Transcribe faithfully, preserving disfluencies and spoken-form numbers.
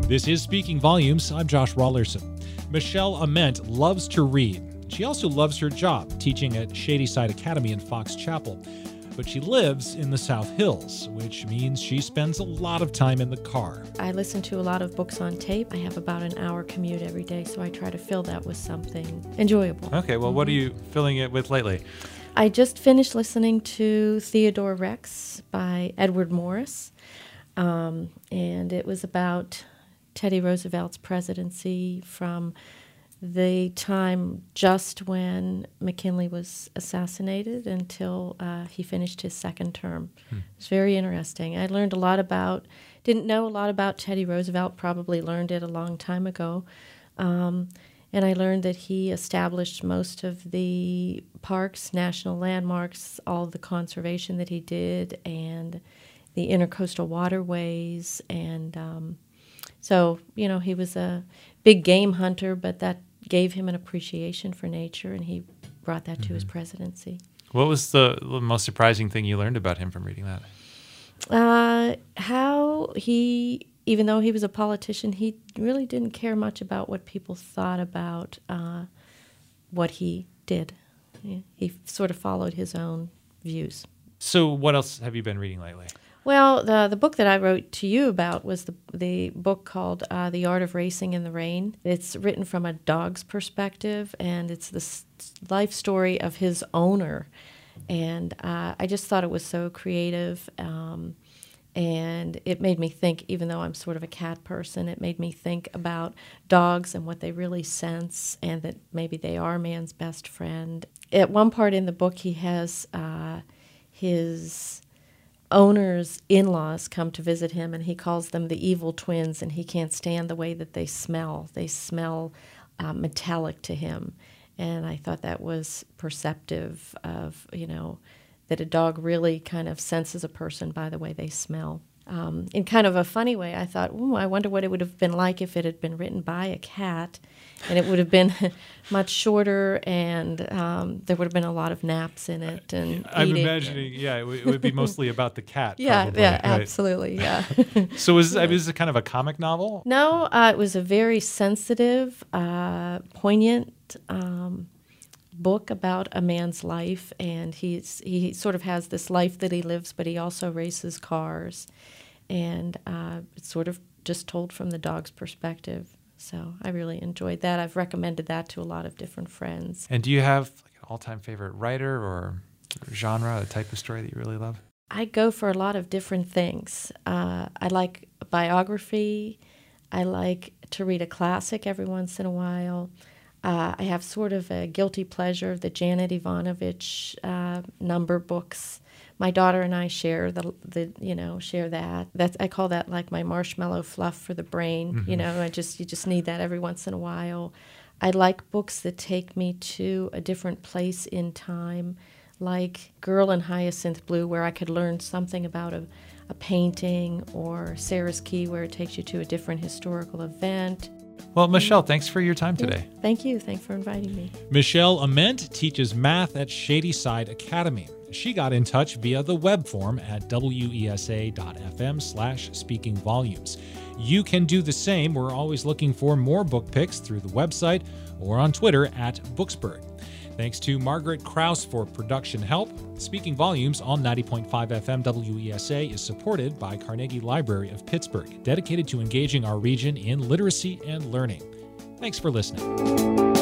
This is Speaking Volumes. I'm Josh Rawlerson. Michelle Ament loves to read. She also loves her job, teaching at Shadyside Academy in Fox Chapel. But she lives in the South Hills, which means she spends a lot of time in the car. I listen to a lot of books on tape. I have about an hour commute every day, so I try to fill that with something enjoyable. Okay, well, what are you filling it with lately? I just finished listening to Theodore Rex by Edward Morris, um, and it was about Teddy Roosevelt's presidency from the time just when McKinley was assassinated until uh, he finished his second term. Hmm. It's very interesting. I learned a lot about, didn't know a lot about Teddy Roosevelt, probably learned it a long time ago. Um, and I learned that he established most of the parks, national landmarks, all of the conservation that he did, and the intercoastal waterways. And um, so, you know, he was a big game hunter, but that gave him an appreciation for nature, and he brought that mm-hmm. to his presidency. What was the, the most surprising thing you learned about him from reading that? Uh, how he, even though he was a politician, he really didn't care much about what people thought about uh, what he did. He, he sort of followed his own views. So what else have you been reading lately? Well, the the book that I wrote to you about was the the book called uh, The Art of Racing in the Rain. It's written from a dog's perspective, and it's the s- life story of his owner. And uh, I just thought it was so creative, um, and it made me think, even though I'm sort of a cat person, it made me think about dogs and what they really sense, and that maybe they are man's best friend. At one part in the book, he has uh, his owner's in-laws come to visit him, and he calls them the evil twins, and he can't stand the way that they smell. They smell uh, metallic to him. And I thought that was perceptive of, you know, that a dog really kind of senses a person by the way they smell. Um, in kind of a funny way, I thought, ooh, I wonder what it would have been like if it had been written by a cat, and it would have been much shorter, and um, there would have been a lot of naps in it. And I'm eating imagining, and yeah, it, w- it would be mostly about the cat. yeah, probably, yeah, right? absolutely, yeah. So was I mean, is it kind of a comic novel? No, uh, it was a very sensitive, uh, poignant um, book about a man's life, and he's he sort of has this life that he lives, but he also races cars, and uh, it's sort of just told from the dog's perspective. So I really enjoyed that. I've recommended that to a lot of different friends. And do you have like an all-time favorite writer or genre, a type of story that you really love? I go for a lot of different things. Uh, I like biography. I like to read a classic every once in a while. Uh, I have sort of a guilty pleasure of the Janet Ivanovich uh, number books. My daughter and I share the, the you know, share that. That's I call that like my marshmallow fluff for the brain. Mm-hmm. You know, I just you just need that every once in a while. I like books that take me to a different place in time, like Girl in Hyacinth Blue, where I could learn something about a, a painting, or Sarah's Key, where it takes you to a different historical event. Well, Michelle, thanks for your time today. Yeah, thank you. Thanks for inviting me. Michelle Ament teaches math at Shadyside Academy. She got in touch via the web form at wesa.fm slash speaking volumes. You can do the same. We're always looking for more book picks through the website or on Twitter at Booksburg. Thanks to Margaret Krause for production help. Speaking Volumes on ninety point five F M W E S A is supported by Carnegie Library of Pittsburgh, dedicated to engaging our region in literacy and learning. Thanks for listening.